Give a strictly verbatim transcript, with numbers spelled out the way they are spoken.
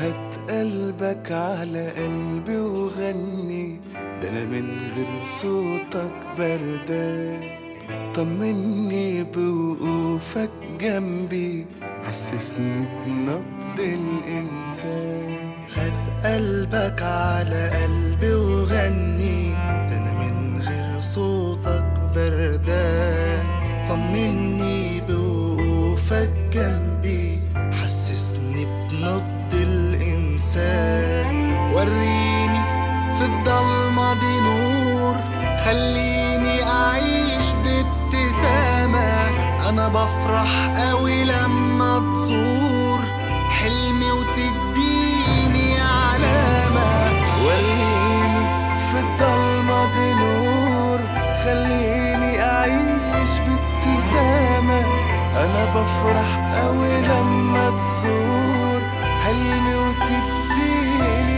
هات قلبك على قلبي وغني، ده انا من غير صوتك بردان. طمني بوقوفك جنبي، حسسني بنبض الإنسان. هات قلبك على قلبي وغني، ده انا من غير صوتك بردان. طمني بوقوفك جنبي، حسسني بنبض الإنسان. وريني في الضلمة دي نور، خليني أعيش بابتسامة. أنا بفرح قوي لما تزور حلمي وتديني علامة. وريني في الضلمة دي نور، خليني أعيش بابتسامة. أنا بفرح قوي لما تزور حلمي وتديني